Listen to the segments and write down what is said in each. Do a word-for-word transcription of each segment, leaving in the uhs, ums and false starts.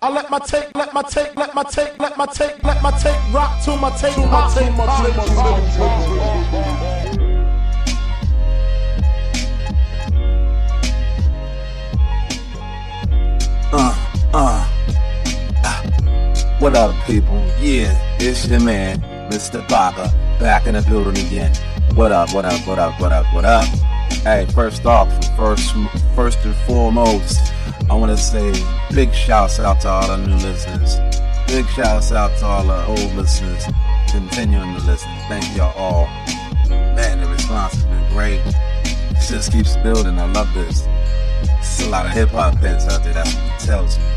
I let my take, let my take, let my take, let my take, let my take rock to my take, to my take, my take, my take. Uh, uh, uh, what up, people? Yeah, it's your man, Mister Baga, back in the building again. What up, what up, what up, what up, what up? Hey, first off, first, first and foremost, I want to say big shouts out to all the new listeners. Big shouts out to all the old listeners continuing to listen. Thank y'all all. Man, the response has been great. It just keeps building. I love this. There's a lot of hip-hop heads out there, that's what it tells me.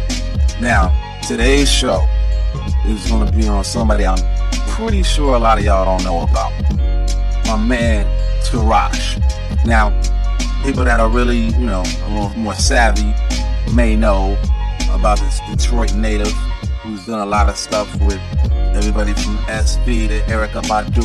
Now, today's show is going to be on somebody I'm pretty sure a lot of y'all don't know about. My man, Tarash. Now, people that are really, you know, a little more savvy may know about this Detroit native who's done a lot of stuff with everybody from S P to Erykah Badu,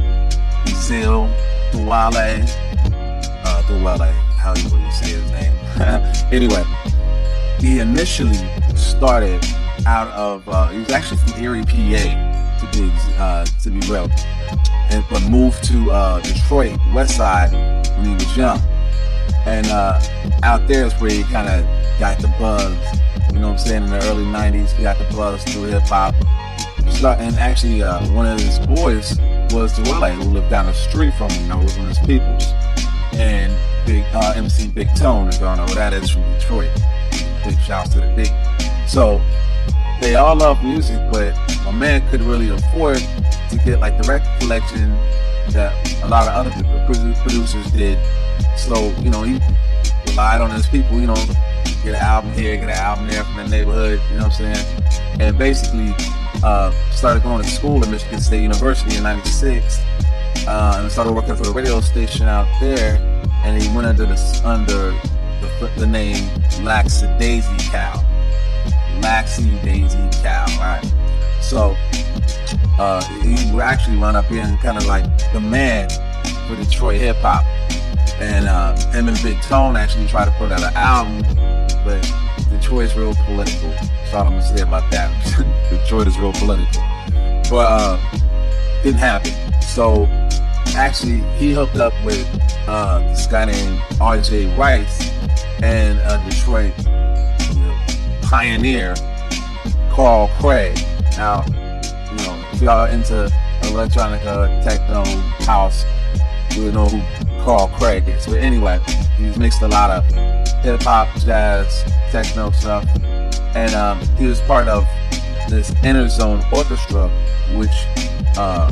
Ezil, Douale, uh, Douale, how you would say his name. Anyway, he initially started out of, uh, he was actually from Erie, P A, to be, uh, to be real, and, but moved to uh, Detroit, West Side, when he was young. And uh, out there is where he kind of got the buzz, you know what I'm saying, in the early nineties, he got the buzz through hip-hop. And actually, uh, one of his boys was Douale, who lived down the street from him, you know, was one of his peoples. And Big uh, M C Big Tone, if y'all know who that is, from Detroit. Big shouts to the Big. So, they all love music, but my man couldn't really afford to get like the record collection that a lot of other producers did. So, you know, he relied on his people, you know, get an album here, get an album there from the neighborhood, you know what I'm saying? And basically, uh, started going to school at Michigan State University in ninety-six, uh, and started working for the radio station out there, and he went under the, under the, the name Laxy Daisy Cow. Laxy Daisy Cow, right? So, uh, he would actually run up here and kind of like the man for Detroit hip hop. And uh, him and Big Tone actually tried to put out an album, but Detroit's real political. That's all I'm gonna say about that. Detroit is real political, but uh, didn't happen. So actually, he hooked up with uh, this guy named R J Rice and a Detroit you know, pioneer Carl Craig. Now, you know, if y'all into electronica, techno, house, you would know who Carl Craig is. But anyway, he's mixed a lot of hip hop, jazz, techno stuff, and um, he was part of this Inner Zone Orchestra, which uh,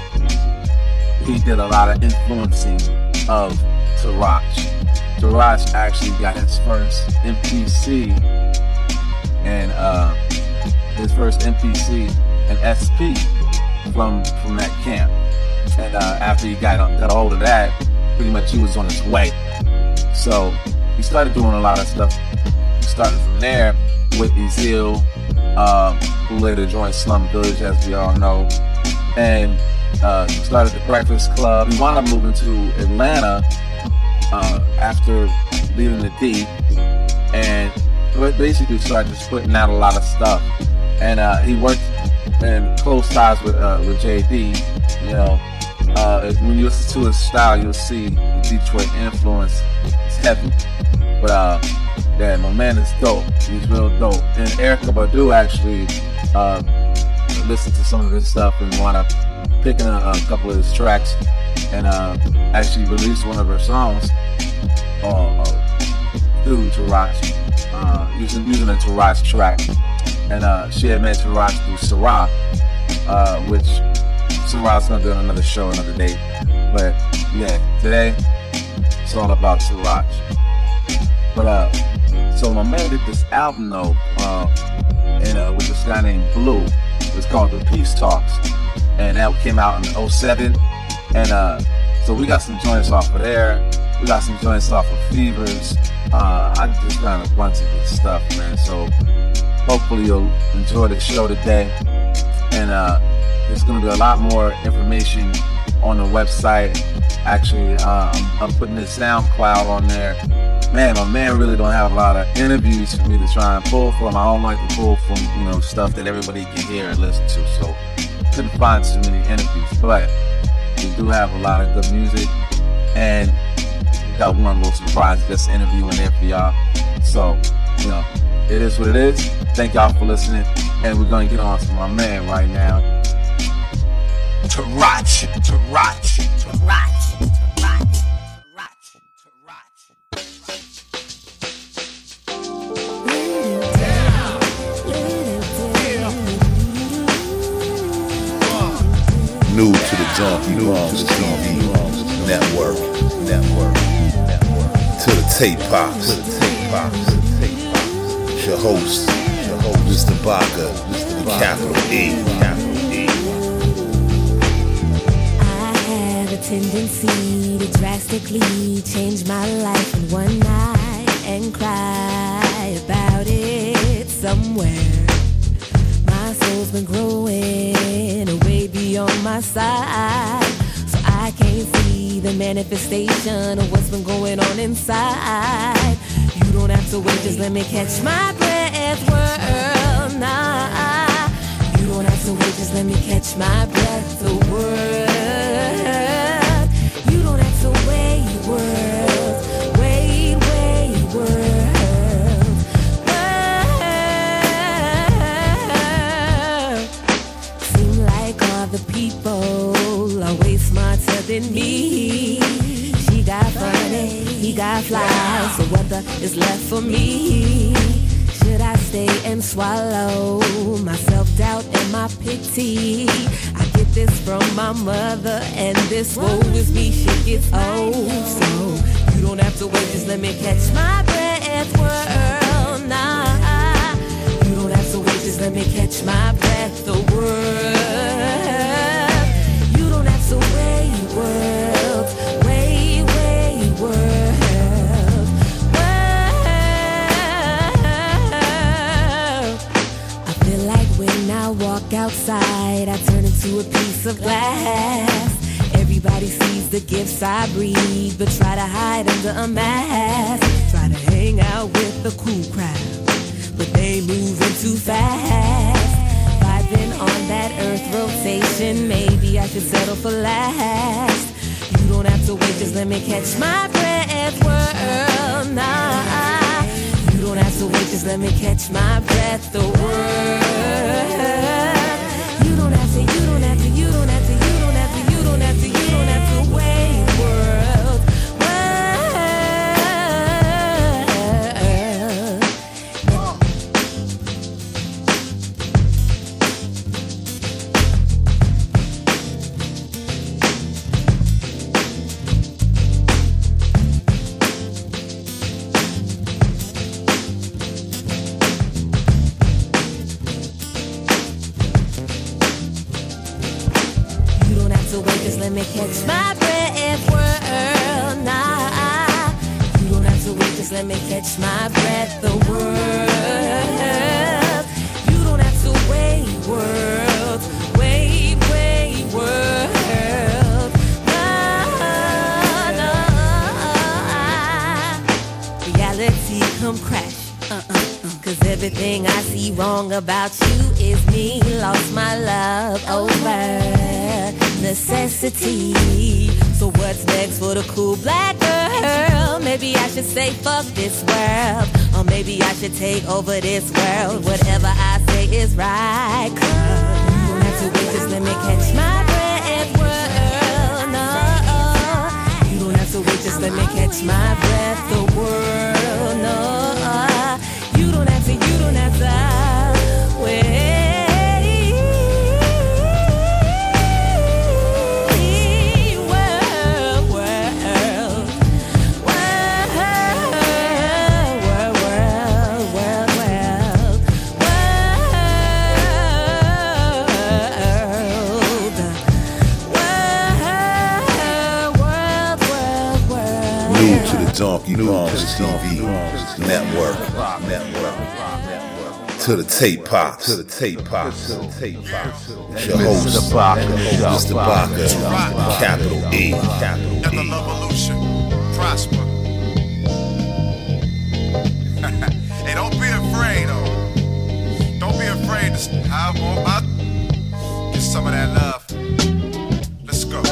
he did a lot of influencing of Tarash. Tarash actually got his first M P C and uh, his first M P C and S P from from that camp. And uh, after he got got a hold of that, pretty much he was on his way. So he started doing a lot of stuff. He started from there with Ezil, um, who later joined Slum Village, as we all know, and uh, started the Breakfast Club. He wound up moving to Atlanta uh, after leaving the D, and basically started just putting out a lot of stuff. And uh, he worked in close ties with uh, with J D, you know. Uh, when you listen to his style, you'll see the Detroit influence is heavy. But uh, yeah, my man is dope. He's real dope. And Erykah Badu actually uh, listened to some of his stuff and wound up picking a, a couple of his tracks and uh, actually released one of her songs uh, uh, through Tarash, uh, using using a Tarash track. And uh, she had met Tarash through Sarah, uh, which Sarah's gonna do another show another day. But yeah, today it's all about Tarash. But uh, so my man did this album though, uh, and uh, with this guy named Blue. It's called The Peace Talks, and that came out in oh seven. And uh, so we got some joints off of there. We got some joints off of Fevers. Uh, I just done a bunch of good stuff, man. So hopefully you'll enjoy the show today. And uh, there's going to be a lot more information on the website. Actually, um, I'm putting this SoundCloud on there man, my man really don't have a lot of interviews for me to try and pull from. I don't like to pull from, you know, stuff that everybody can hear and listen to. So couldn't find too many interviews, but we do have a lot of good music, and we got one little surprise just interview in there for y'all. So, you know, it is what it is. Thank y'all for listening, and we're gonna get on to my man right now. Tarach, Tarach, Tarach, Tarach, Tarach, New to the Junkie Bombs T V Network, Network, Network. To the Tape Pops, to the Tape Pops, it's your host, your host, Mister Baca, Mister Capital E, Capital E. I have a tendency to drastically change my life in one night and cry about it somewhere. My soul's been growing away beyond my side, so I can't see the manifestation of what's been going on inside. You don't have to wait, just let me catch my breath, world, nah. You don't have to wait, just let me catch my breath, the world. You don't have to wait, world, wait, wait, world. The people are way smarter than me. She got funny, he got fly, so what the is left for me? Should I stay and swallow my self-doubt and my pity? I get this from my mother, and this woe is me, shit gets old. So you don't have to wait, just let me catch my breath, world, nah. You don't have to wait, just let me catch my breath, the world. So wait, world, wait, wait, world, world. I feel like when I walk outside, I turn into a piece of glass. Everybody sees the gifts I breathe, but try to hide under a mask. Try to hang out with the cool crowd, but they moving too fast. Been on that earth rotation, maybe I should settle for last. You don't have to wait, just let me catch my breath, world, nah. You don't have to wait, just let me catch my breath, the world. You don't have to, you don't have to, you don't have to, you don't have to, you don't have to, you don't have to wait, world, let me catch my breath, world, nah. You don't have to wait, just let me catch my breath, the world. You don't have to wait, world, wait, wait, world, nah, nah. Reality come crash, uh-uh. Cause everything I see wrong about you is me. Lost my love over necessity. So what's next for the cool black girl? Maybe I should say fuck this world, or maybe I should take over this world. Whatever I say is right, 'cause you don't have to wait, just let me catch my breath, world, no. You don't have to wait, just let me catch my breath, the world, no. You don't have to, you don't have to wait. Junkie Bombs T V Network, Network, to the Tape Pops, to the Tape Pops, to the Tape Pops. It's your host, Mister Baca, Mister Baca, Capital E, Capital E. Evolution, prosper. How about get some of that love? Let's go.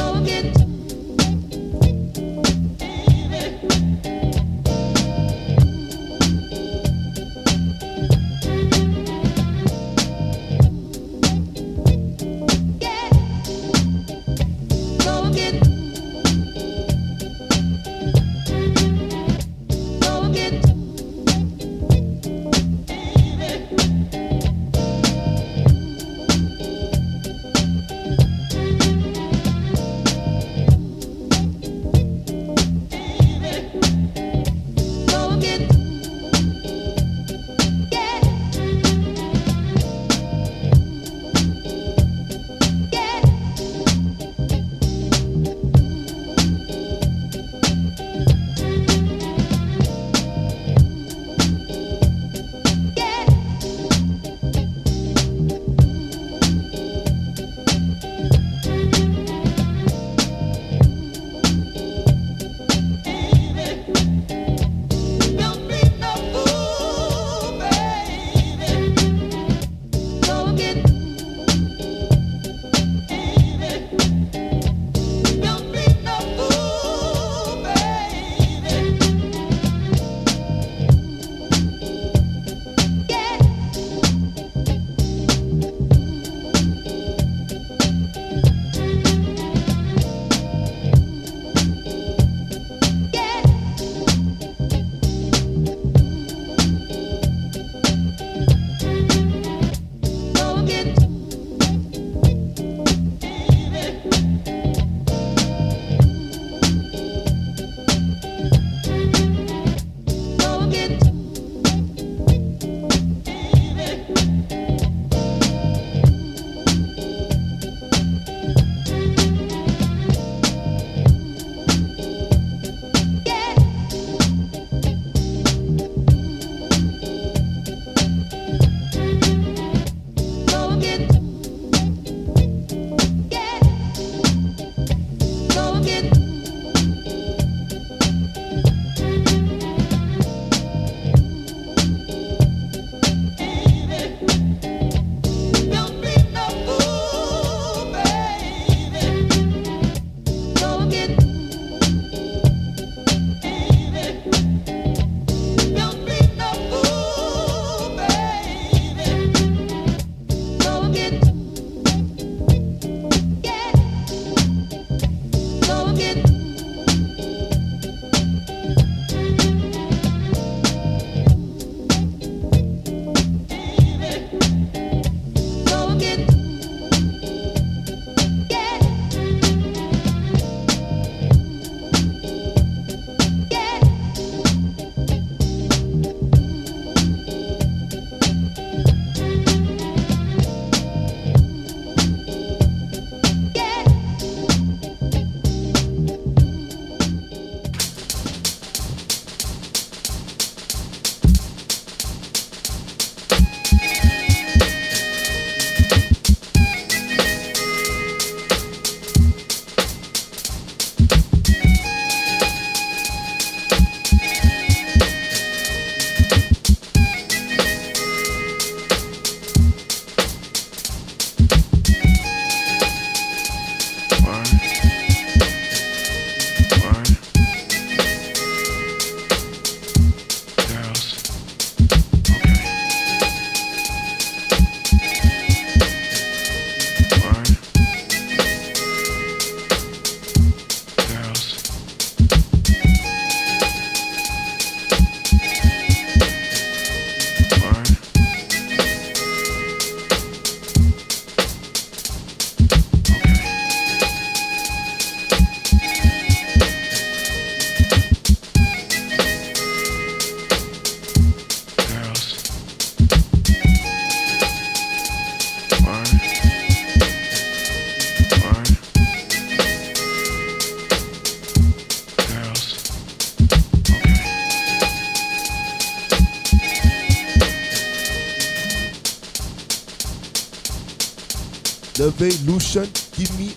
Revolution, give me.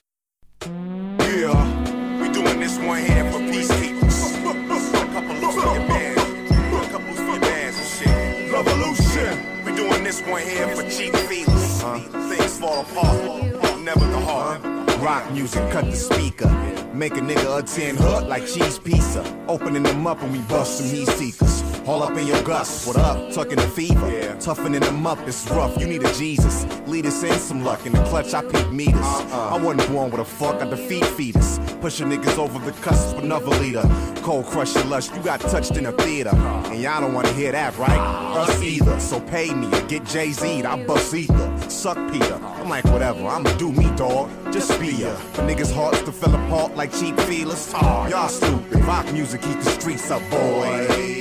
Yeah, we doing this one hand for peacekeepers. A couple of your bands, a couple of your bands and shit. Revolution, we doing this this one here for cheap feelers. Uh, things fall apart, never the heart. Rock music, cut the speaker. Make a nigga a ten hook like cheese pizza. Opening them up and we bust some heat seekers. All up in your guts, what up? Tucking the fever. Yeah. Toughening them up, it's rough. You need a Jesus. Lead us in some luck. In the clutch, I peak meters. Uh-uh. I wasn't born with a fuck, I defeat fetus. Pushing niggas over the cusp, another leader. Cold crush your lush, you got touched in a theater. And y'all don't wanna hear that, right? Us either. So pay me or get Jay-Z'd, I bust ether. Suck Peter. I'm like, whatever, I'ma do me, dog. Just be ya. For niggas' hearts to fell apart like cheap feelers. Oh, y'all stupid. Rock music, keep the streets up, boy.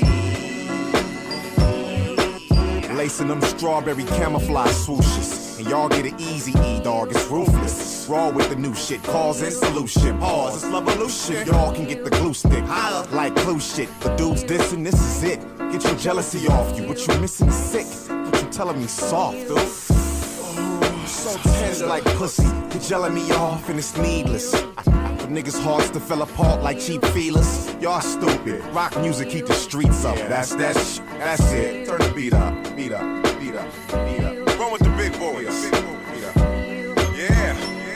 Lacing them strawberry camouflage swooshes. And y'all get an easy E, dog, it's ruthless. Raw with the new shit, cause and solution. Pause, it's revolution. Y'all can get the glue stick, like glue shit. The dudes dissing, this is it. Get your jealousy off you, what you missing is sick. What you telling me soft, dude? Oh, so tense like pussy. You're jelling me off and it's needless. For niggas' hearts to fell apart like cheap feelers. Y'all stupid. Rock music, keep the streets up. Yeah, that's that sh- That's it. Turn the beat up, beat up, beat up, beat up. Run with the big boys. Beat up, beat up. Yeah.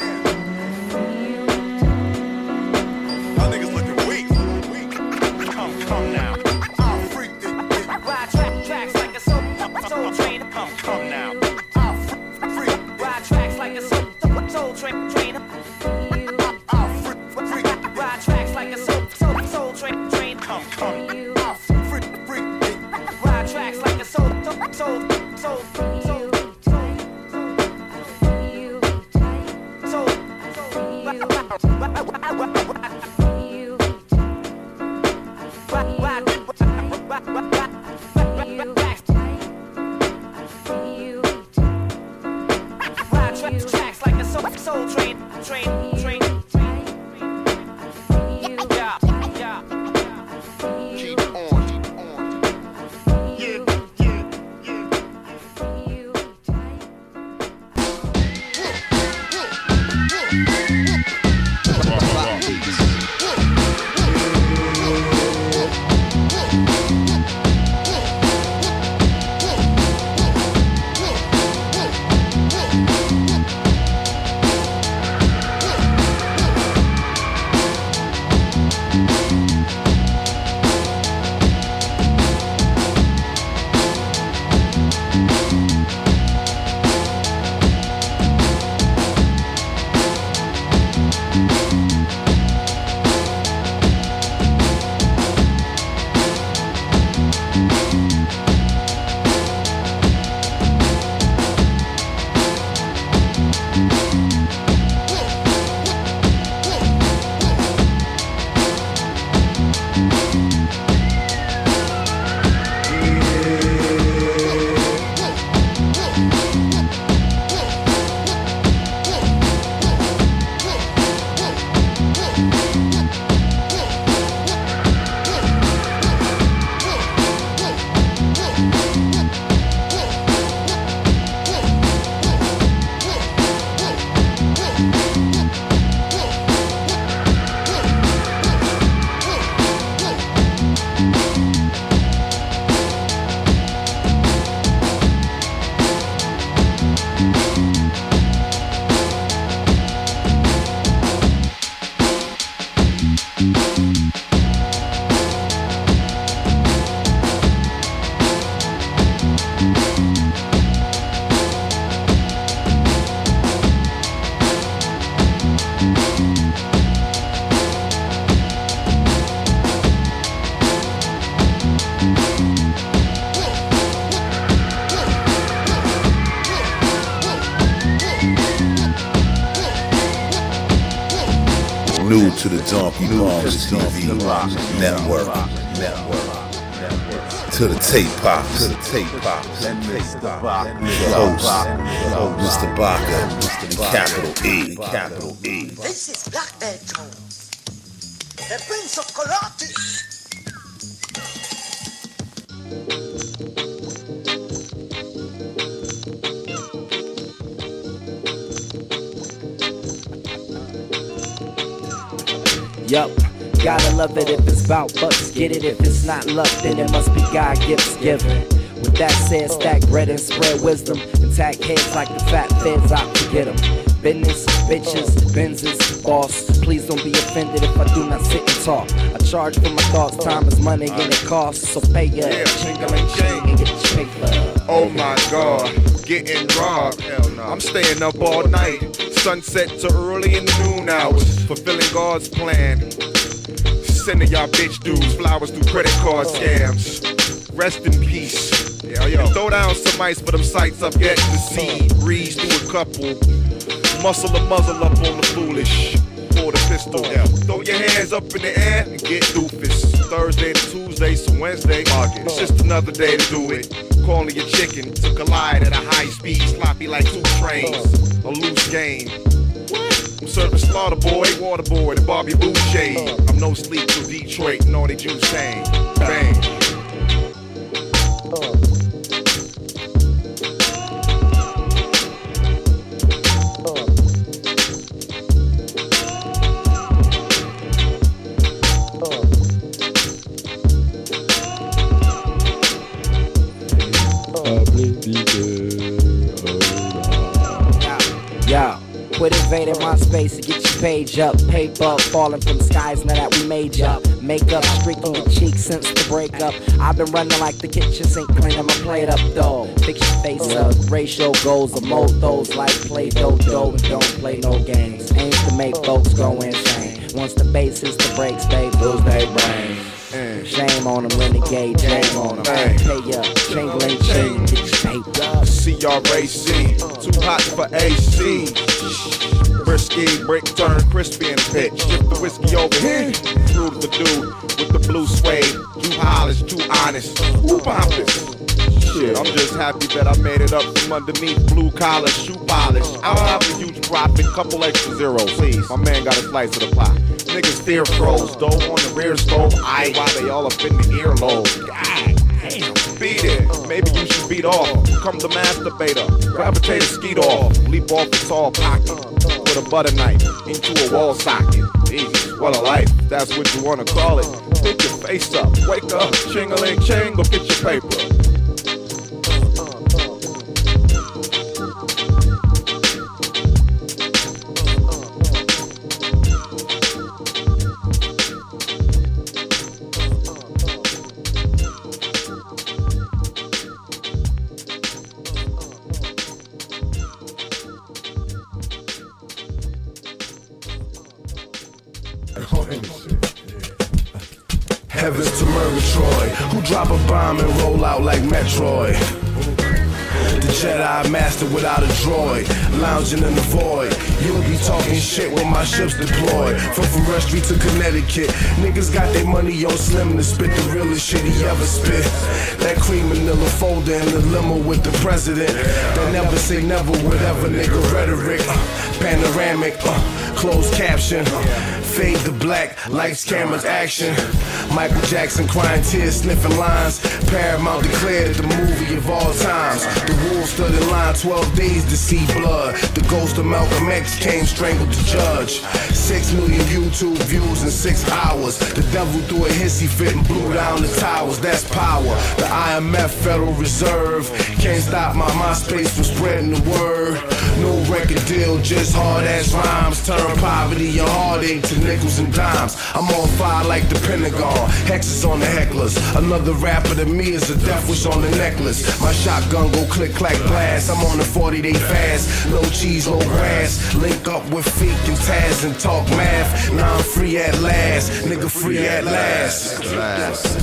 Y'all niggas looking weak. weak. Come, come now. I'll freak it. Ride track, tracks like a soul, soul train. Come, come now. I'll freak. Ride tracks like a soul, soul train. train. I'll freak, freak. Ride tracks like a soul, soul, soul train. train. Come, come. I'll freak, freak. Ride tracks like a soul, soul, soul, soul, soul, soul, Ride tracks like a soul, soul train, train, train. Yeah, yeah. Keep on, keep on. Yeah, yeah, yeah. New to the Donkey Bombs T V Network. Network. To the Tape Pops. To the Tape Pops. Your host, Mister Baka, capital E, capital E. This is Blackbird Jones, the Prince of Karate. Yup, gotta love it if it's about bucks. Get it if it's not luck, then it must be God gifts given. With that said, stack bread and spread wisdom. Intact heads like the fat feds out to get them. Business, bitches, Benzes, boss. Please don't be offended if I do not sit and talk. I charge for my thoughts, time is money and it costs. So pay ya, Yeah, jingling ching and get your paper. Oh my God, getting robbed. I'm staying up all night, sunset to early in the noon hours, fulfilling God's plan. Sending y'all bitch dudes flowers through credit card scams. Rest in peace. Yeah, yo. Throw down some ice for them sights I've yet to see. Breeze through a couple. Muscle a muzzle up on the foolish. For the pistol. Yeah. Throw your hands up in the air and get doofus. Thursday to Tuesday, so Wednesday. It's just another day to do it. Calling your chicken to collide at a high speed, sloppy like two trains. A loose game. I'm serving Slaughter Boy, Waterboy, and Bobby Boucher. I'm no sleep till Detroit, Naughty Juice saying, bang. Yeah. Quit invading my space to get your page up. Paper falling from skies now that we made ya. Makeup streaking your cheeks since the breakup. I've been running like the kitchen sink, cleaning my plate up though. Fix your face up, ratio goals, emote those like Play-Doh dough and don't play no games. Aims to make folks go insane. Once the bass hits the brakes, they lose their brains. Shame on them, renegade, shame on them. Pay up, jingling chain, get your paper. C R A C, too hot for A C. Brisky, brick turn crispy in the pitch. Shift the whiskey over here. Through the dude with the blue suede. Too polished, too honest. Who pompous? Shit, I'm just happy that I made it up from underneath blue collar, shoe polish. I'll have a huge profit, couple extra zeros. Please, my man got a slice of the pie. Niggas fear froze, dough on the rear stove. I why they all up in the earlobe. God damn, beat it. Maybe you should beat off. Come the masturbator, gravitate a skeet off. Leap off the tall pocket with a butter knife into a wall socket. Jesus, what a life, that's what you wanna call it. Pick your face up, wake up, ching-a-ling ching, go get your paper. Heavens to Murgatroyd, who drop a bomb and roll out like Metroid. The Jedi master without a droid, lounging in the void. You'll be talking shit when my ship's deployed. From Forest Street to Connecticut, niggas got their money on Slim to spit the realest shit he ever spit. That cream manila folder in the limo with the president. They never say never, whatever nigga rhetoric. Uh, panoramic, uh, closed caption. Uh, fade to black, lights, cameras, action. Michael Jackson crying tears, sniffing lines. Paramount declared the movie of all times. The wolves stood in line twelve days to see blood. The ghost of Malcolm X came strangled to judge. Six million YouTube views in six hours. The devil threw a hissy fit and blew down the towers. That's power. The I M F, Federal Reserve, can't stop my MySpace from spreading the word. No record deal, just hard ass rhymes. Turn poverty and heartache to nickels and dimes. I'm on fire like the Pentagon. Hexes on the hecklers. Another rapper than me is a death wish on the necklace. My shotgun go click clack blast. I'm on a forty day fast. Low cheese, low grass. Link up with Feek and Taz and talk math. Now I'm free at last. Nigga free at last. Last.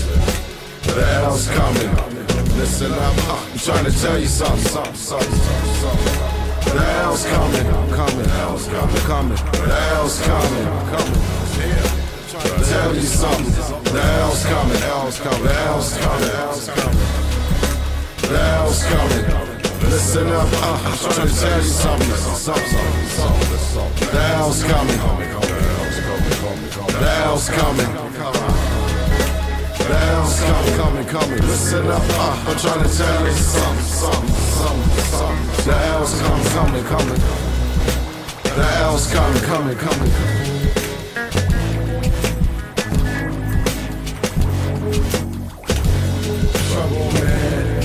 The hell's coming? Listen up. I'm trying to tell you something. Something, something, something, something. The hell's coming, coming, the hell's coming, coming, the hell's coming, coming. Tell you something, the hell's coming, the hell's coming, the hell's coming, the hell's coming. The hell's coming. Listen up, uh, I'm trying to tell you something, something, something, something. The hell's coming, the hell's coming. The hell's coming, coming, coming. Listen up, uh, I'm trying to tell you something, something, something, something. The hell's coming, coming, coming. The hell's coming, coming, coming. Trouble man.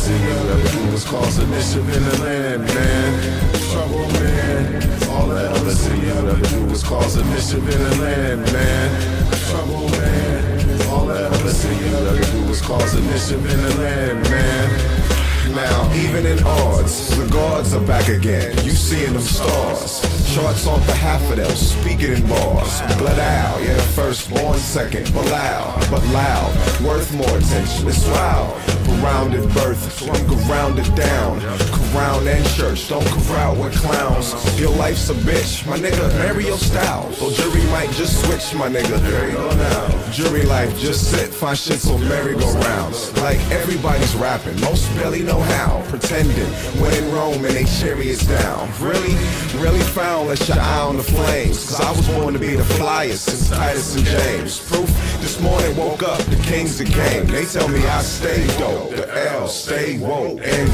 see you ever do is cause an issue in the land, man. Trouble, man. All I ever see you ever do is cause an issue in the land, man. Trouble, man. All I ever see you ever do is cause an issue in the land, man. Now, even in odds, the gods are back again. You seeing them stars. Charts on behalf of them, speaking in bars. Blood out, yeah, firstborn, second, but loud, but loud. Worth more attention, it's wild. Grounded birth, I'm grounded down. Crown and church, don't corral with clowns. Your life's a bitch, my nigga, marry your style. Or jury might just switch, my nigga. There you go now. Jury life, just sit, find shits on merry-go-rounds. Like everybody's rapping, most barely know how. Pretending, when in Rome and they chariots down. Really, really foul, let your eye on the flames. Cause I was born to be the flyest since Titus and James. Proof, this morning woke up, the kings that came. They tell me I stay dope, the L stay woke, end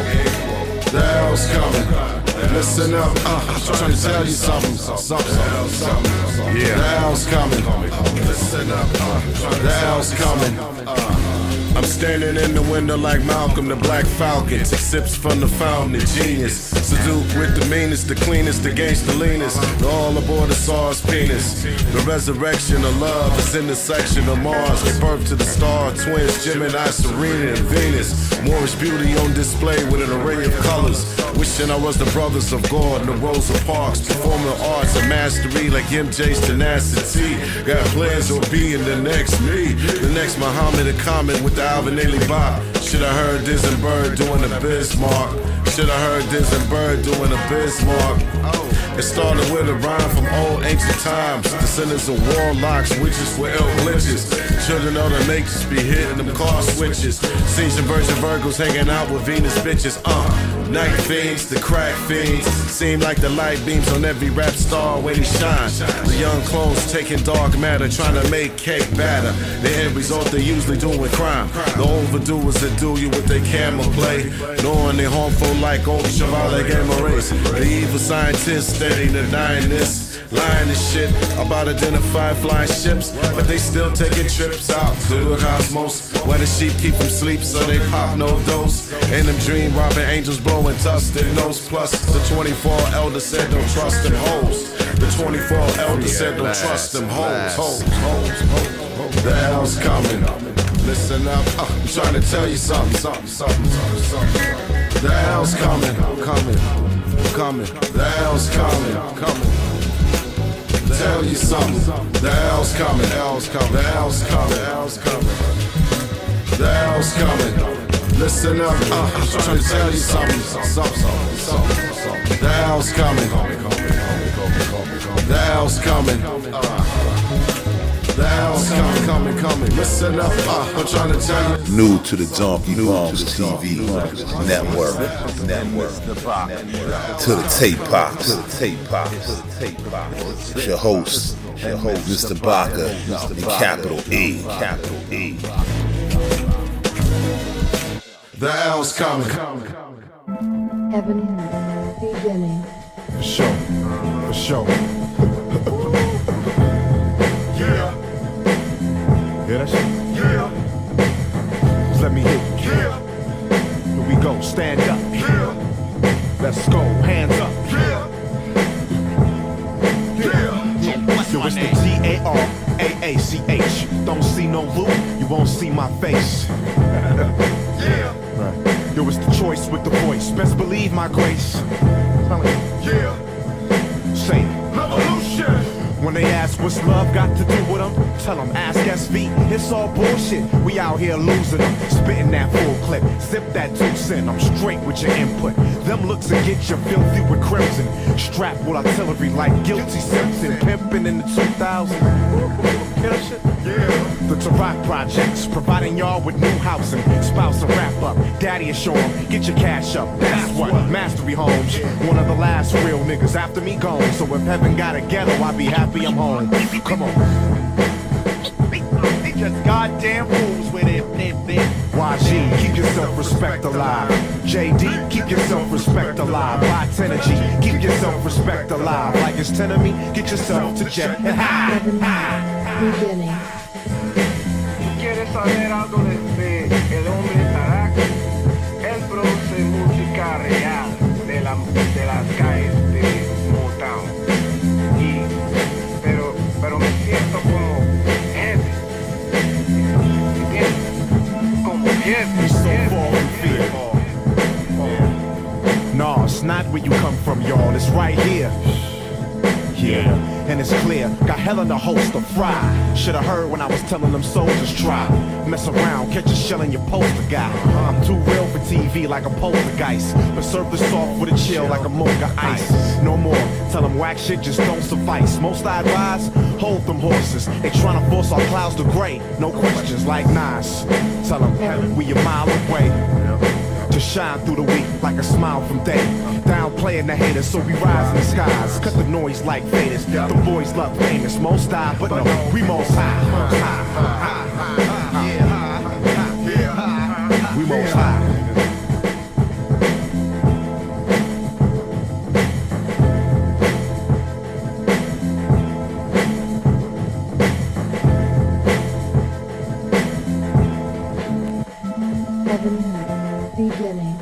quote. The L's coming. Listen up, uh, I'm trying to tell you something, something, something. Yeah, the L's coming. Listen up, uh, the L's coming. Uh, I'm standing in the window like Malcolm, the Black Falcon. Take sips from the fountain, the genius. Salute with the meanest, the cleanest, the gangsta leanest. The all aboard the Sars penis. The resurrection of love is in the section of Mars. Give birth to the star twins, Gemini, Serena, and Venus. Moorish beauty on display with an array of colors. Wishing I was the brothers of God and the Rosa Parks. Performing arts and mastery like M J's tenacity. Got plans on being the next me. The next Muhammad and Comet with the Alvin Ailey Bop. Should I heard Diz and Bird doing a Bismarck. Should I heard Diz and Bird doing a Bismarck. It started with a rhyme from old ancient times. Descendants of warlocks, witches with ill glitches. Children of the matrix be hitting them car switches. Seen some virgin Virgos hanging out with Venus bitches. Uh, night fiends, the crack fiends. Seem like the light beams on every rap star where they shine. The young clones taking dark matter, trying to make cake batter. The end result they usually doing crime. The overdoers that do you with their camera play, knowing they harmful like old Chevrolet Gamma Race. The evil scientists steady denying this. Lying and shit about identified flying ships, but they still taking trips out to the cosmos where the sheep keep them sleep so they pop no dose. And them dream robbing angels blowing dust in nose. Plus the twenty-four elders said don't trust them hoes. The twenty-four elders said don't trust them hoes. Hoes, hoes, hoes. The hell's coming. Listen up, uh, I'm trying to tell you something, something, something, something, something. The hell's coming, coming, coming. The hell's coming, coming. Tell you something. The hell's coming, hell's coming, the hell's coming, the hell's coming. The hell's coming. Listen up, uh, I'm trying to tell you something, something, something, something, something. The hell's coming. The hell's coming. The hell's coming, coming, coming. Listen up, uh, I'm trying to tell you. New to the Donkey Bombs T V network, network, to the tape pops, to the tape pops, to the tape pops. It's your host, your host, Mister Baca, in capital E, capital E. The hell's coming. Heaven beginning. For sure, for sure. Yeah. Hear that shit? Yeah. Just let me hit you. Yeah. Here we go, stand up. Yeah. Let's go, hands up. Yeah. Yeah. Yo, it's the G A R A A C H. Don't see no loot, you won't see my face. Yeah. Right. Yo, it's the choice with the voice. Best believe my grace. Yeah. Say it. Revolution. When they ask what's love got to do with them, tell them ask S V, it's all bullshit. We out here losing them, spitting that full clip. Zip that two cent, I'm straight with your input. Them looks will get you filthy with crimson. Strapped with artillery like Guilty Simpson. Pimping in the two thousand. Yeah. The Tarak Projects, providing y'all with new housing. Spouse a wrap up, daddy will show 'em, get your cash up. That's what, Mastery Homes. One of the last real niggas after me gone. So if heaven got a ghetto, I be happy I'm home. Come on. They just goddamn fools with it, it, it. Y G, keep your self-respect alive. J D, keep your self-respect alive. Box Energy, keep your self-respect alive. Like it's ten of me, get yourself to jet and high. Beginning. ¿Quieres saber algo de, de el hombre Tarak? de las calles de Motown. Y, pero, pero me siento como heavy. ¿Entiendes? Como heavy. So far from fear. No, it's not where you come from, y'all. It's right here. Yeah, and it's clear. Got hell in the host to fry. Should've heard when I was telling them soldiers try. Mess around, catch a shell in your poster guy. I'm too real for T V like a poltergeist. But serve the soft with a chill like a mocha ice. No more, tell them whack shit just don't suffice. Most I advise, hold them horses. They tryna force our clouds to gray. No questions like Nas. Tell them we a mile away. To shine through the week like a smile from day. Downplaying the haters, so we rise in the skies. Cut the noise like faders. The boys love famous, most die, but no, we most high. We most high. Beginning.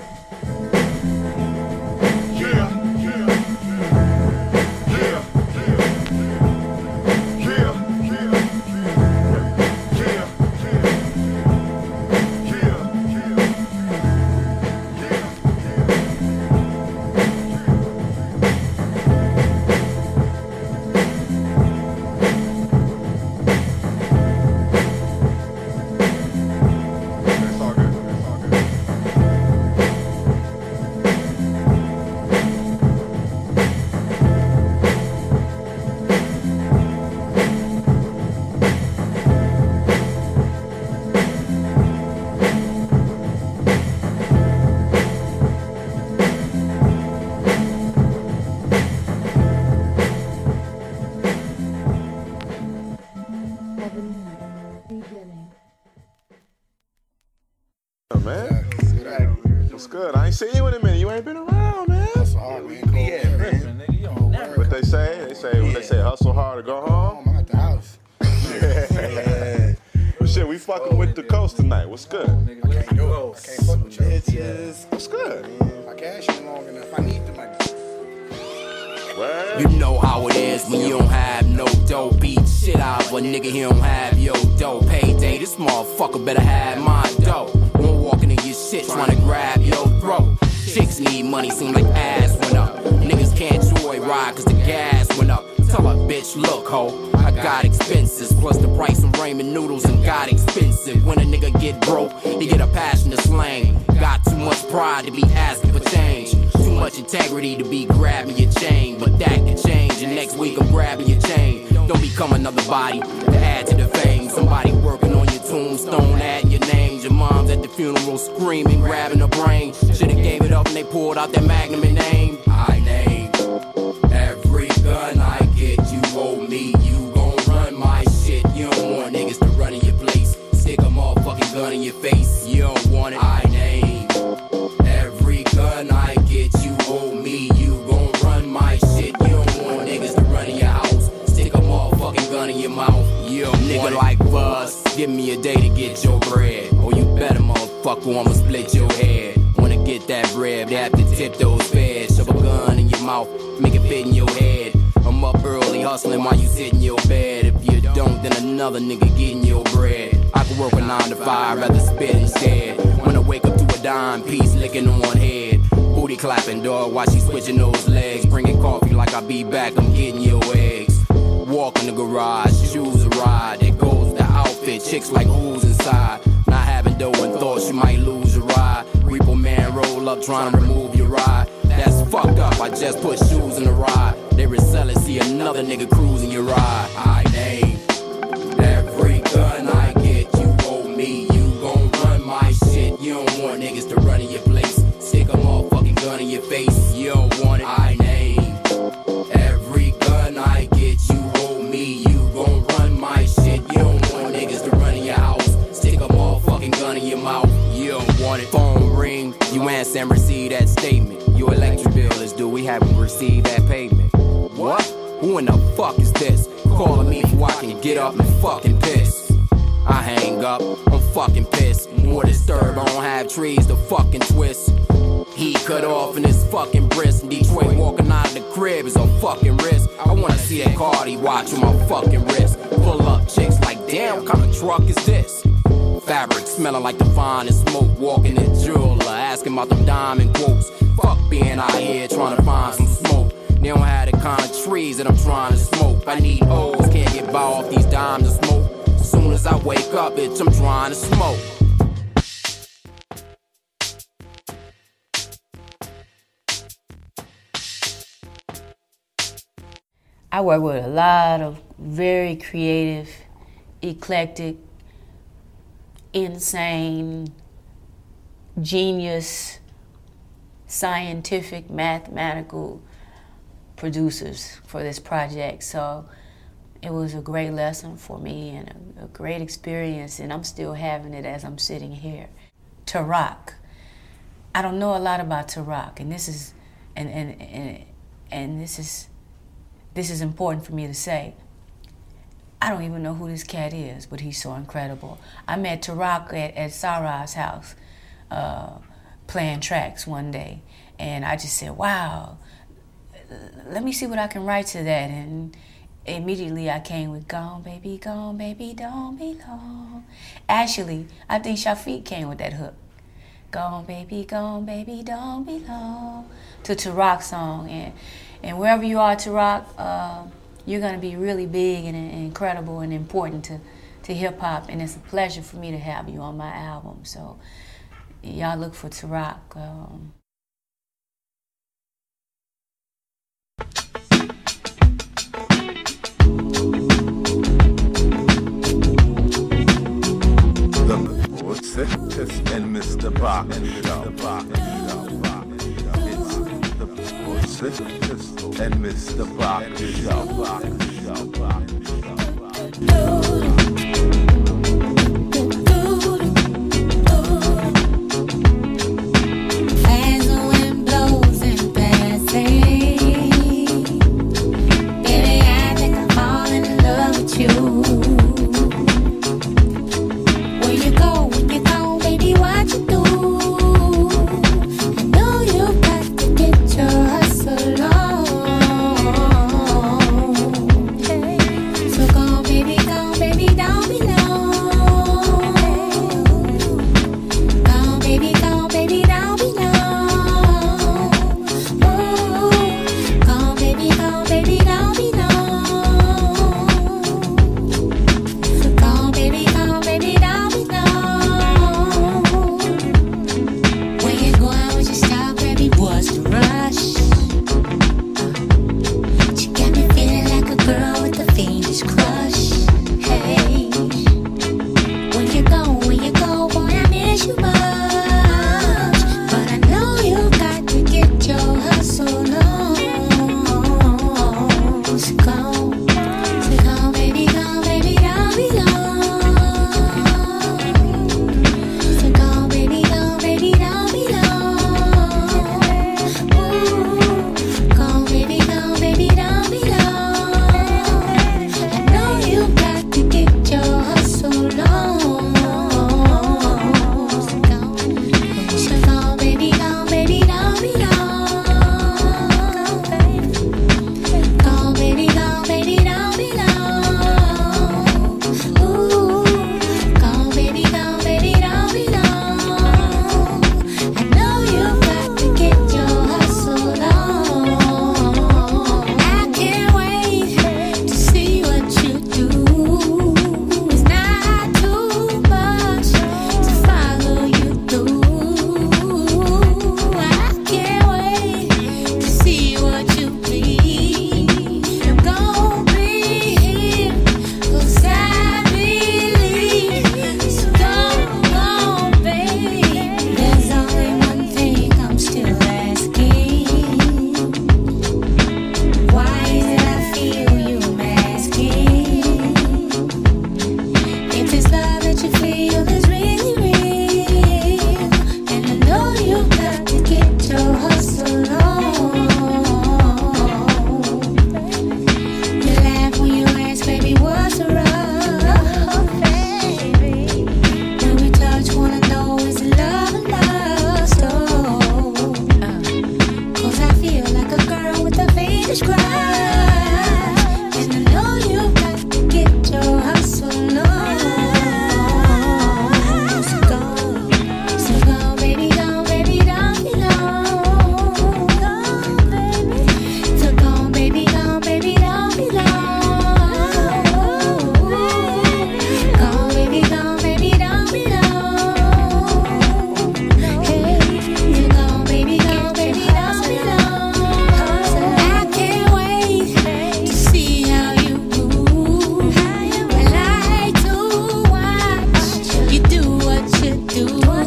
Man, what's good? I ain't seen you in a minute. You ain't been around, man. Hustle hard, man. Yeah, man. What they say? They say when they say hustle hard to go home. I'm at the house. Yeah. Well, shit, we fucking with the coast tonight. What's good? I can't do it. I can't fuck with you. Bitches. What's good? I cash you long enough. I need the money. You know how it is when you don't have no dough. Beat shit out of a nigga, he don't have your dough. Payday, this motherfucker better have my dough. Won't walking in your shit trying to grab your throat. Chicks need money, seem like ass went up. Niggas can't joyride cause the gas went up. Tell a bitch, look ho, I got expenses. Plus the price of ramen noodles and got expensive. When a nigga get broke, he get a passionate slang. Got too much pride to be asking for change. Too much integrity to be grabbing your chain. But that can change, and next week I'm grabbing your chain. Don't become another body to add to the fame. Somebody working on your tombstone, adding your names. Your mom's at the funeral screaming, grabbing her brain. Should've gave it up and they pulled out that magnum and name. I name every gun I get, you owe me. You gon' run my shit. You don't want niggas to run in your place. Stick a motherfucking gun in your face. You don't want it. I name every gun I get, you owe me. You gon' run my shit. You don't want niggas to run in your house. Stick a motherfucking gun in your mouth. You don't nigga want it. Like Buzz, give me a day to get your bread. Or you better motherfucker, I'ma split your head. Wanna get that bread, they have to tip those feds. Shove a gun in your mouth, make it fit in your head. I'm up early hustling while you sit in your bed. If you don't, then another nigga getting your bread. I could work a nine to five, rather spit instead. When I wake up to a dime piece, licking on one head. Booty clapping, dog, while she switching those legs. Bringing coffee like I be back, I'm getting your eggs. Walk in the garage, choose a ride. There goes the outfit, chicks like who's inside. Not having dough and thoughts you might lose your ride. Reaper man roll up trying to remove your ride. That's fucked up, I just put shoes in the ride. They resell it, see another nigga cruising your ride. I name every gun I get, you owe me. You gon' run my shit, you don't want niggas to run in your place. Stick a motherfucking gun in your face, you don't want it. I name every gun I get, you owe me. You gon' run my shit, you don't want niggas to run in your house. Stick a motherfucking gun in your mouth, you don't want it. Phone ring, you answer and receive that statement. Your electric bill is due, we haven't received that payment. What? Who in the fuck is this? Calling me so I can get up and fucking piss. I hang up, I'm fucking pissed. More disturbed, I don't have trees to fucking twist. He cut off in his fucking wrist. In Detroit, walking out of the crib is a fucking risk. I wanna see that Cardi watch on my fucking wrist. Pull up chicks like, damn, what kind of truck is this? Fabric smelling like the finest smoke. Walking in jeweler, asking about them diamond quotes. Fuck being out here trying to find some smoke. They don't have the kind of trees that I'm trying to smoke. I need O's, can't get by off these dimes of smoke. As soon as I wake up, bitch, I'm trying to smoke. I work with a lot of very creative, eclectic, insane, genius, scientific, mathematical producers for this project. So it was a great lesson for me and a, a great experience, and I'm still having it as I'm sitting here. Tarok. I don't know a lot about Tarok, and this is and and and, and this is This is important for me to say. I don't even know who this cat is, but he's so incredible. I met Tarok at, at Sarah's house uh, playing tracks one day, and I just said, wow, let me see what I can write to that. And immediately I came with Gone Baby, Gone Baby, Don't Be Long. Actually, I think Shafiq came with that hook. Gone Baby, Gone Baby, Don't Be Long, to Tarok's song. And And wherever you are, Tarok, uh, you're going to be really big and, and incredible and important to, to hip-hop, and it's a pleasure for me to have you on my album. So y'all look for Tarok. Um. The what's it? And Mister Bach and Mister Bach and Mister Bach As the wind blows and passes, baby, I think I'm falling in love with you. Where you go, when you go, baby, what you do? I know you've got to get your hustle on. So go, baby, go, baby, describe. And I know you've got to get your hustle on. So go, so go, baby, go, baby, don't be long. Go, baby. So go, baby, go, baby, don't be long. Go, baby, go, baby, don't be long. Hey, so go, baby, go, baby, don't be long. So I can't wait to see how you move. I like to watch you do what you do.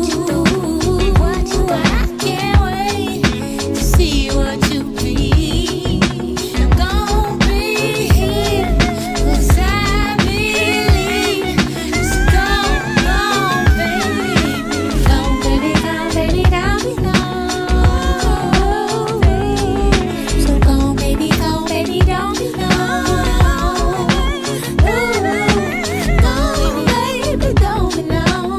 But I can't wait to see what you be. I'm gon' be here 'cause I believe. So go, go, baby, go, baby, go, baby, don't be long. So go, baby, go, baby, don't be long. Ooh, go, baby, don't be long.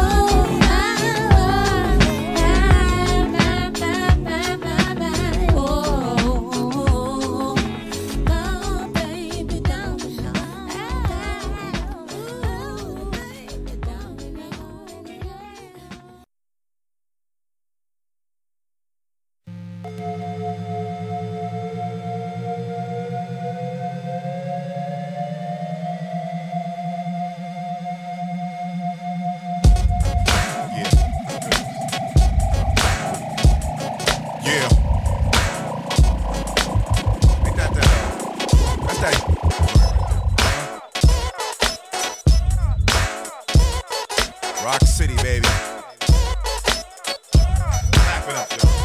Yeah. Ain't that that? uh, That's that. Rock City, baby. Clap it up, y'all.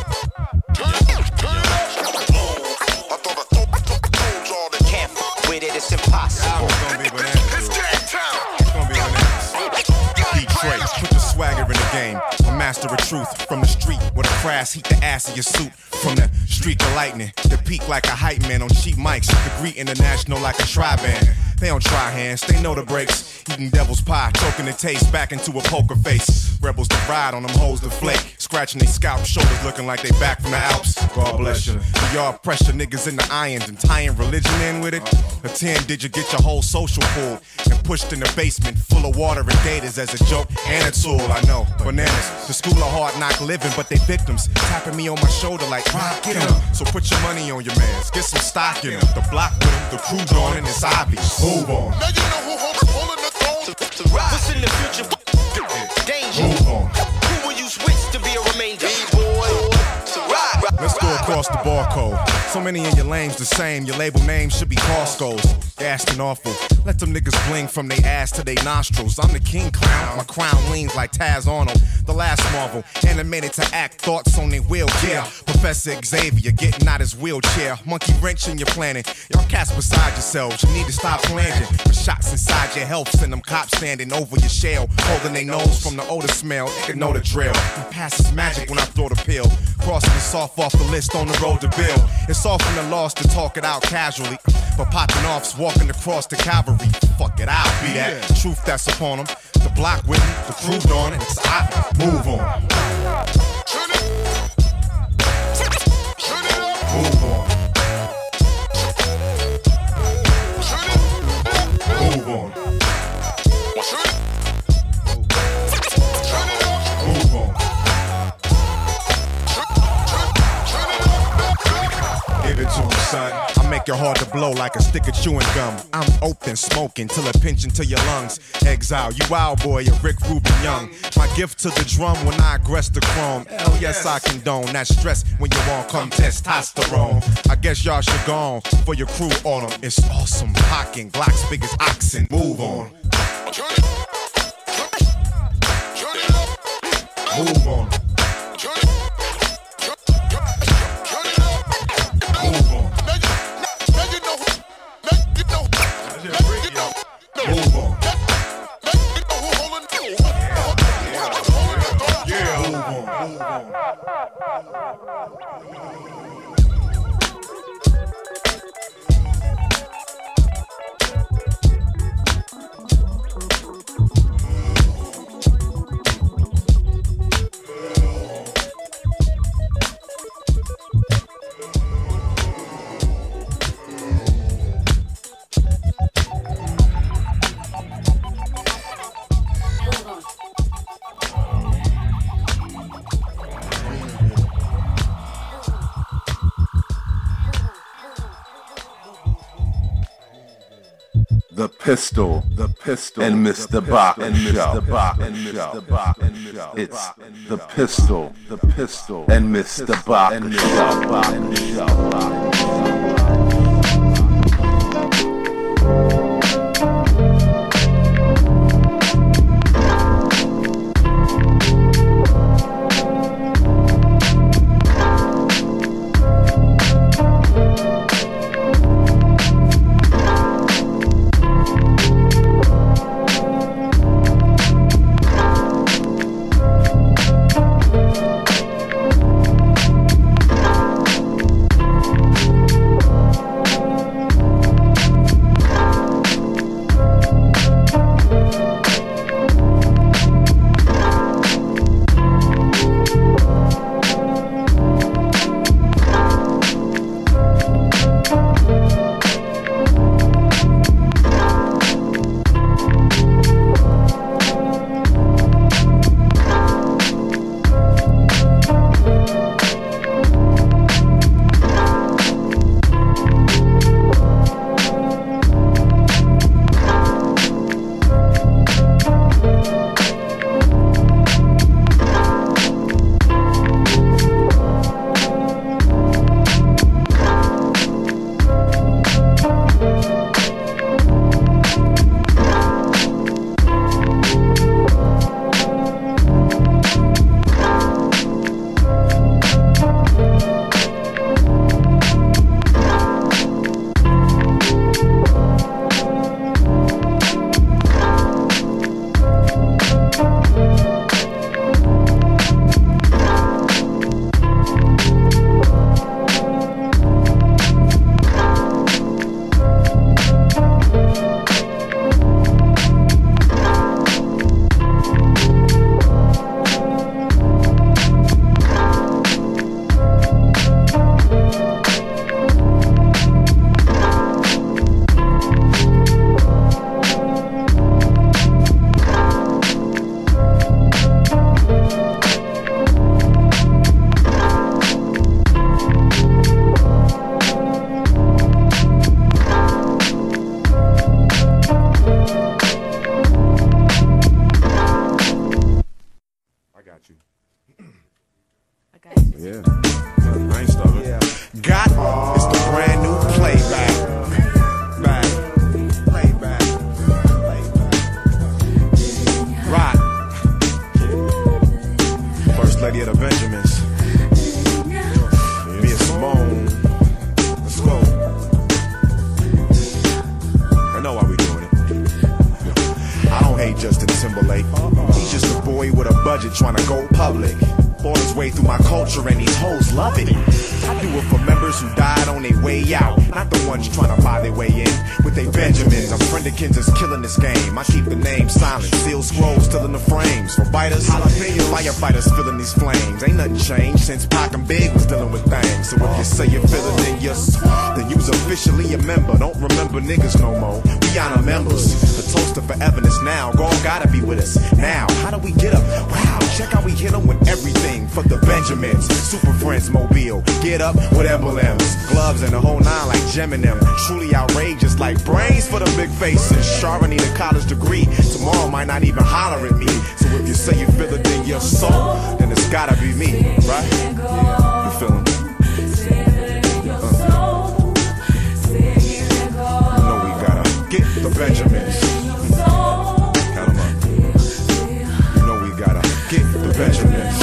Can't fuck with it, it's impossible. It's gonna be bananas, dude. It's gonna be bananas. Detroit, put the swagger in the game. A master of truth from the street with a crass heat the ass of your suit. From the streak of lightning, the peak like a hype man on cheap mics. You could greet international like a tri-band. They don't try hands, they know the breaks. Eating devil's pie, choking the taste back into a poker face. Rebels to ride on them hoes to flake. Scratching they scalp, shoulders looking like they back from the Alps. God bless you. Y'all pressure niggas in the irons and tying religion in with it. A ten digit get your whole social pulled and pushed in the basement full of water and gators as a joke and a tool. I know, bananas. The school of hard knock living, but they victims. Tapping me on my shoulder like, rock, get 'em. So put your money on your mans, get some stock in 'em. The block with 'em, the crew gone and it's obvious. Move on. Now you know who holds holding the throne to, to ride. What's in the future? Danger. Move on. Who will you switch to be a remainder? B-boy to ride. Let's go across the barcode. So many of your lames the same. Your label name should be Costco's. Gassed and awful. Let them niggas bling from they ass to they nostrils. I'm the king clown. My crown leans like Taz Arnold. The last Marvel. Animated to act. Thoughts on their wheelchair. Professor Xavier getting out his wheelchair. Monkey wrench in your planet. Y'all cats beside yourselves. You need to stop plunging. For shots inside your health. Send them cops standing over your shell. Holding their nose from the odor smell. They know the drill. And passes magic when I throw the pill. Crossing the soft off the list on the road to Bill. It's often a loss to talk it out casually. But popping off's walking across the cavalry. Fuck it, I'll be that. Truth that's upon them. The block with me, the crew on it. It's I move on. Move on. Move on. Move on. Give it to him, son. I make it hard to blow like a stick of chewing gum. I'm open, smoking till it pinch into your lungs. Exile, you wild boy, you're Rick Rubin Young. My gift to the drum when I aggress the chrome. Hell yes, I condone that stress when you want come testosterone. I guess y'all should go on for your crew on them. It's awesome, hocking, Glock's big as oxen. Move on. Move on. Move on. Yeah, move on. Move on. the pistol, the pistol, and Mister Bach and Mister Bach and Mister Bach and Mister It's the pistol, the pistol, and Mister Bach and Mister Bach and Mister Bach. Yeah. I ain't starting. Yeah. Got it's the brand new playback. Back. Playback. Playback. Rock. First lady of the Benjamins. Mia Simone. Let's go. I know why we doing it. I don't hate Justin Timberlake. He's just a boy with a budget trying to go public. Bought his way through my culture and these hoes love it. I do it for members who died on their way out, not the ones trying to buy their way in with they Benjamins. I'm friendikins is killing this game. I keep the name silent, seal scrolls still in the frames. For biters, jalapenos, firefighters feeling these flames. Ain't nothing changed since Pac and Big was dealing with things. So if you say you feel it in your soul, then you's officially a member. Don't remember niggas no more. We honor members. The toast of foreverness now. God gotta be with us now. How do we get up? Wow, check how we hit them with everything. For the Benjamins, Super Friends Mobile, get up with emblems, gloves and the whole nine like Gemini. Truly outrageous like brains for the big faces. Sharon need a college degree, tomorrow might not even holler at me. So if you say you feel it in your soul, then it's gotta be me, right? Yeah, you feeling me? Uh. You know we gotta get the Benjamins. Count 'em up. You know we gotta get the Benjamins.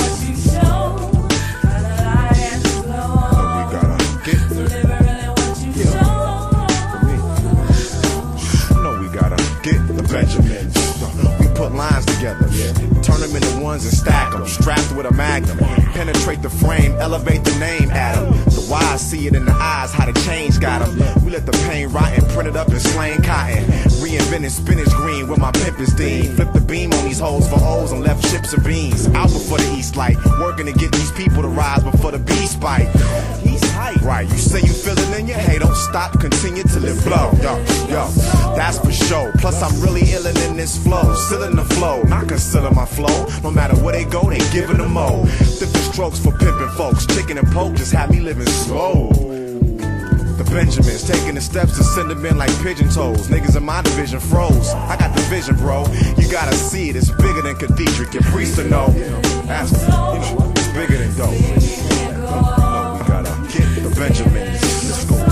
Benjamins. We put lines together, yeah. Turn them into ones and stack them. Strapped with a magnum. Penetrate the frame, elevate the name at them. The wise see it in the eyes, how the change got them. We let the pain rot and print it up in slain cotton. Reinvented spinach green with my pimp is Dean. Flip the beam on these hoes for O's and left chips and beans. Out before the East Light. Working to get these people to rise before the beast bite. He's tight. Right, you say you feel it in your hey, don't stop, continue till it blow. Yo, yo, that's for sure. Plus I'm really illin' in this flow, still in the flow, not concealing my flow. No matter where they go, they giving them more. Different strokes for pimping folks, chicken and poke just had me living slow. The Benjamins, taking the steps to send them in like pigeon toes. Niggas in my division froze. I got the vision, bro. You gotta see it. It's bigger than cathedral. Your priest to know. Ask me. You know, it's bigger than dope. You know, we gotta get the Benjamins. Let's go.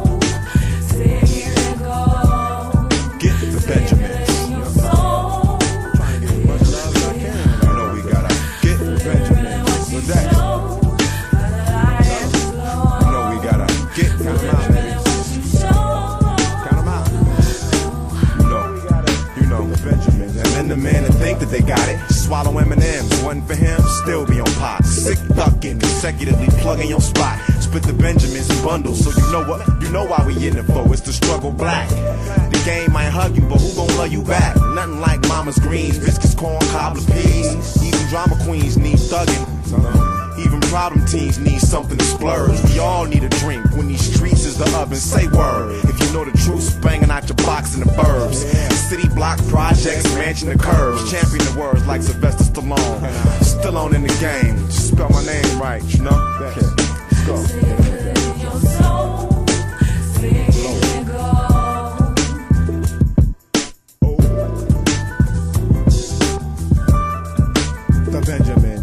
Get the Benjamins. Trying to get as much love as I can. You know, we gotta get the Benjamins. With that. You know, we gotta get count them out, baby. Count them out. You know, you know, the Benjamins. And then the man that think that they got it, swallow M and M's. Wasn't for him, still be on pot. Sick ducking, consecutively plugging your spot. Split the Benjamins in bundles, so you know what? You know why we in it for. It's the struggle black. The game might hug you, but who gon' love you back? Nothing like mama's greens, biscuits, corn, cobbler peas. Even drama queens need thugging. Even problem teens need something to splurge. We all need a drink when these streets is the oven. Say word. If you know the truth, banging out your box in the burbs. City block projects, mansion the curves. Champion the words like Sylvester Stallone. Still on in the game. Just spell my name right, you know? Okay. Let's go. The Benjamin.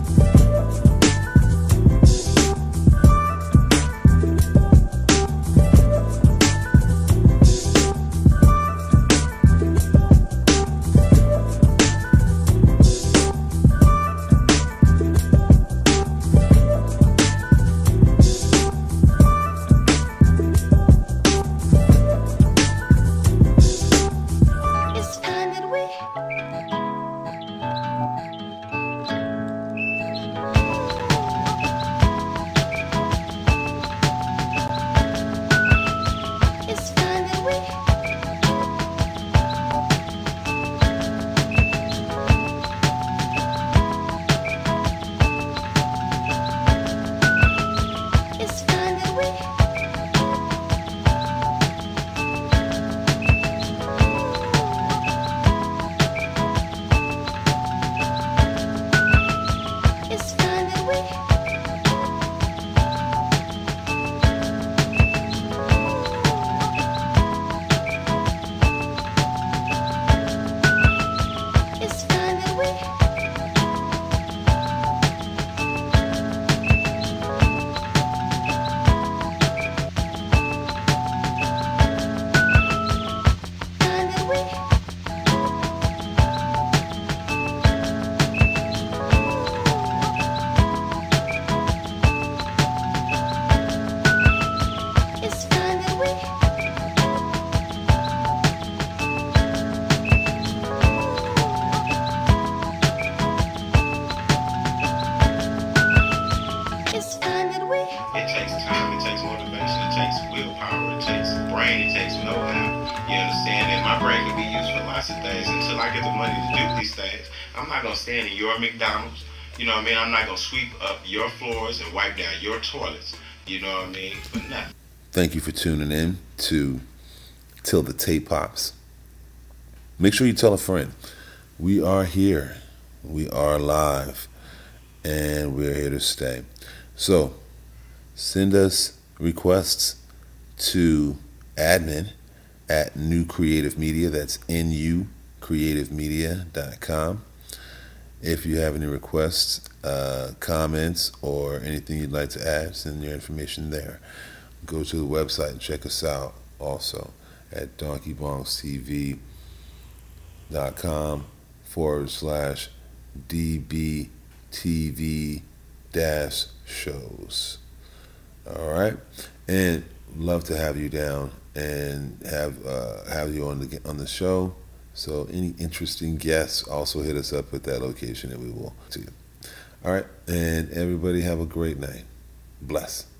Stand in your McDonald's, you know what I mean? I'm not gonna sweep up your floors and wipe down your toilets, you know what I mean? But nah. Thank you for tuning in to Till the Tape Pops. Make sure you tell a friend. We are here. We are live. And we're here to stay. So, send us requests to admin at New Creative Media. That's N U creative media dot com. If you have any requests, uh, comments, or anything you'd like to add, send your information there. Go to the website and check us out also at donkey bongs t v dot com forward slash D B T V dash shows. All right. And love to have you down and have uh, have you on the on the show. So any interesting guests, also hit us up at that location and we will to you. All right, and everybody have a great night. Bless.